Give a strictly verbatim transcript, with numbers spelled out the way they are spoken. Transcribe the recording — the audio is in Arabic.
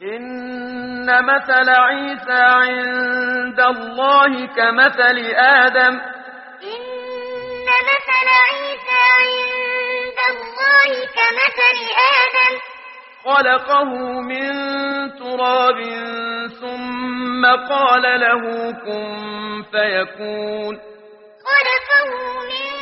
إن مثل عيسى عند الله كمثل آدم إن مثل عيسى عند الله كمثل آدم خلقه من تراب ثم قال له كن فيكون خلقه من